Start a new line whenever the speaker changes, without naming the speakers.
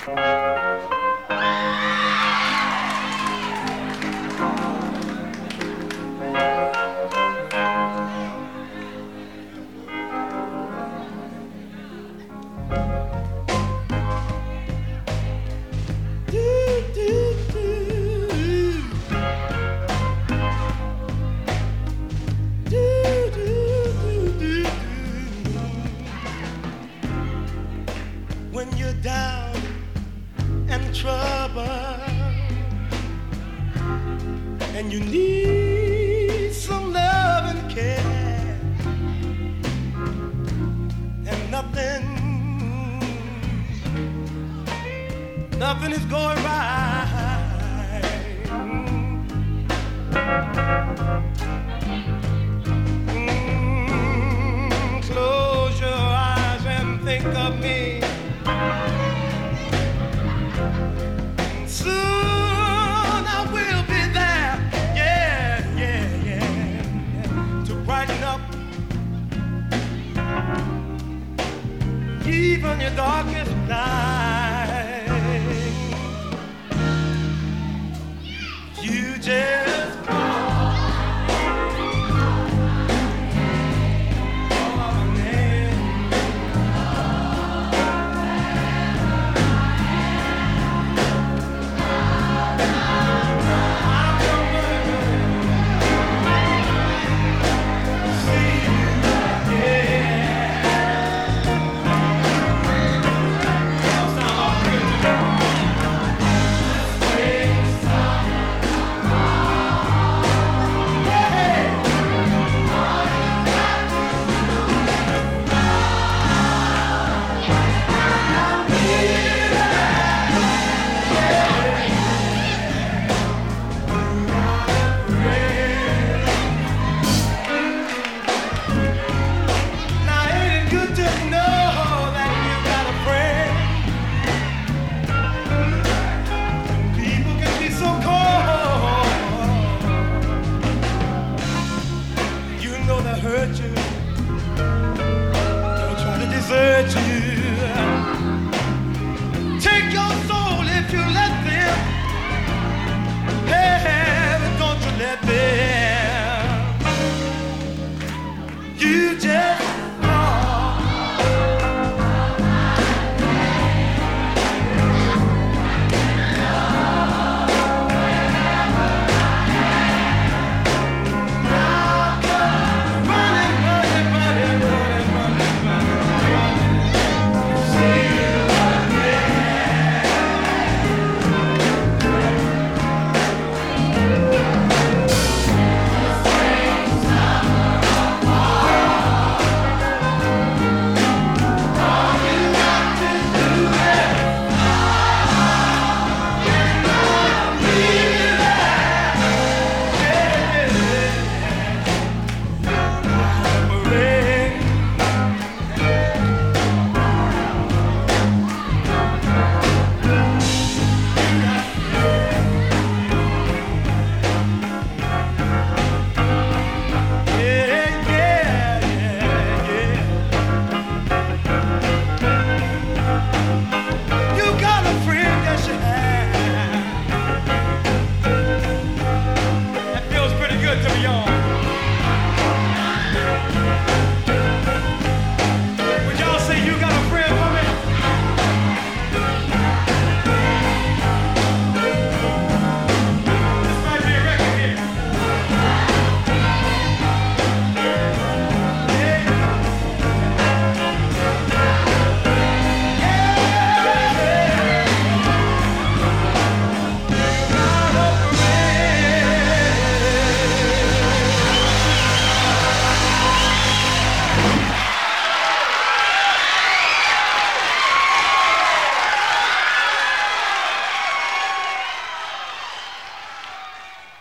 When you're down and trouble and you need some love and care and nothing is going right. Close your eyes and think of me. Soon I will be there, yeah, to brighten up even your darkest night. You just hurt you, they'll try to desert you. Take your soul if you let them. Hey, don't you let them.